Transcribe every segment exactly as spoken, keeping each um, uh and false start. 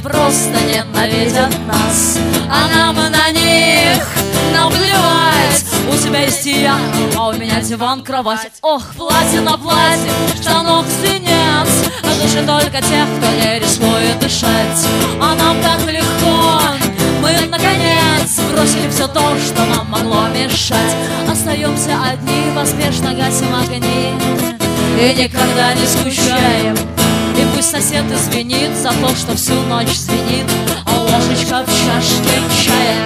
просто ненавидят нас, а нам на них наплевать. У тебя есть и я, а у меня диван, кровать. Ох, платье на платье, штанок свинец, а души только тех, кто не рискует дышать. А нам так легко, мы наконец бросили все то, что нам могло мешать. Остаемся одни, поспешно гасим огни и никогда не скучаем. И пусть сосед извинит за то, что всю ночь звенит, а ложечка в чашке чая.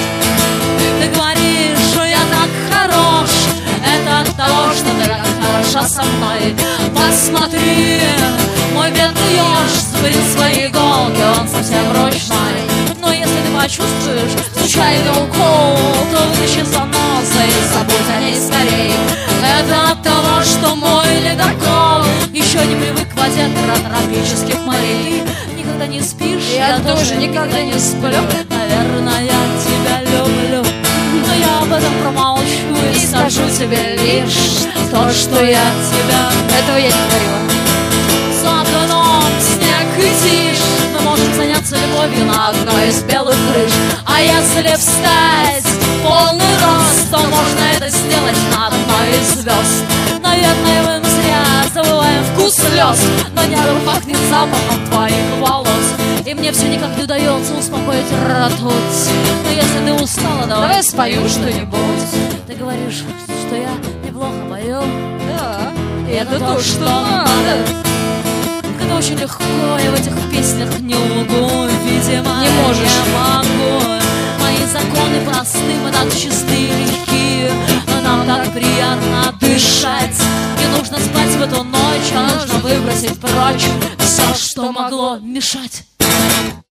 Ты говоришь, что я так хорош, это от того, что ты так хороша со мной. Посмотри, мой бедный еж сбрил свои иголки, он совсем ручной. Но если ты почувствуешь случайный укол, то вытащи занозы и забудь о ней скорей. Это от того, что мой ледокол еще не привык к воде тропических морей. Никогда не спишь, я, я тоже никогда не сплю. Наверное, я тебя люблю, но я об этом промолчу и скажу тебе лишь то, что я тебя... Этого я не говорила. За окном снег и тишь, мы можем заняться любовью на одной из белых крыш. А если встать в полный рост, то можно это сделать на одной из звезд. Наверное, мы зря забываем вкус слез, но рядом пахнет запахом твоих волос. И мне все никак не удается успокоить ртуть. Но если ты устала, давай, давай спою что-нибудь. Ты говоришь, что я неплохо пою. Да, и это, это то, что надо. Это очень легко, я в этих песнях не лгу. Видимо, не можешь. Я могу. Мои законы просты, мы так чисты и легкие, но нам так приятно дышать. Не нужно спать в эту ночь, а нужно выбросить прочь все, что могло мешать.